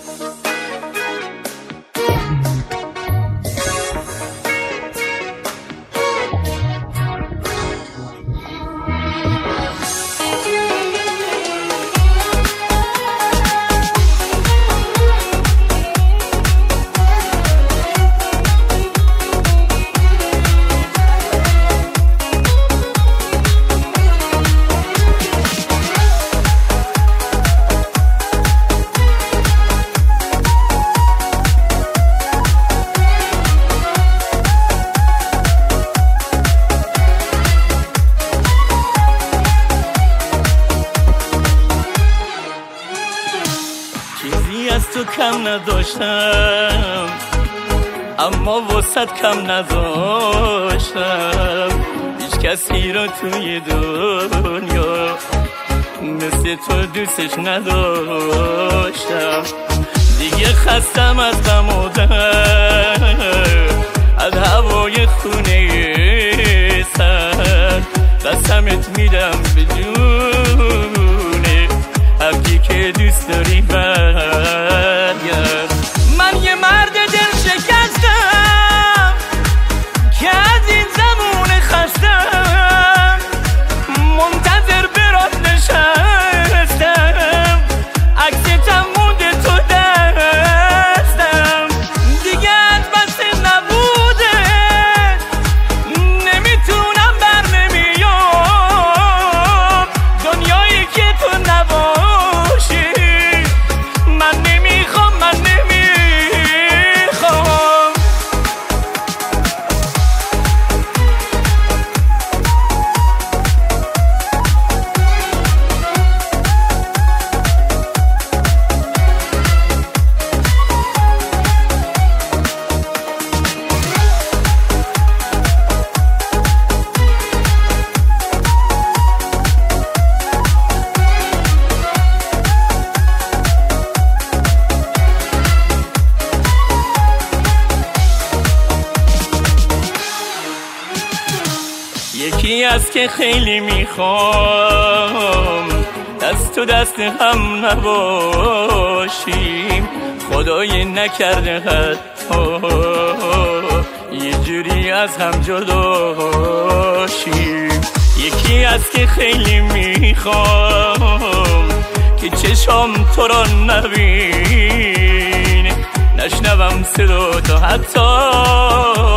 از تو کم نداشتم اما وسط کم نذاشتم، هیچ کسی رو توی دنیا مثل تو دوستش نداشتم. دیگه خستم از غم و درد، از هوای خونه سر، قسمت میدم به جون عبدی که دوست داری برگرد. من یه مرد دل شکستم که از این زمون خستم، منتظر برات نشستم، عکستم مونده تو دستم، دیگه از بس نبوده نمیتونم بر نمیام، دنیایی که تو نباشی من نمیخوام، من نمیخوام. یکی از که خیلی میخوام دست تو دست هم نباشیم، خدای نکرده حتی یه جوری از هم جداشیم. یکی از که خیلی میخوام که چشام تو را نبینه، نشنوم صدا تا حتی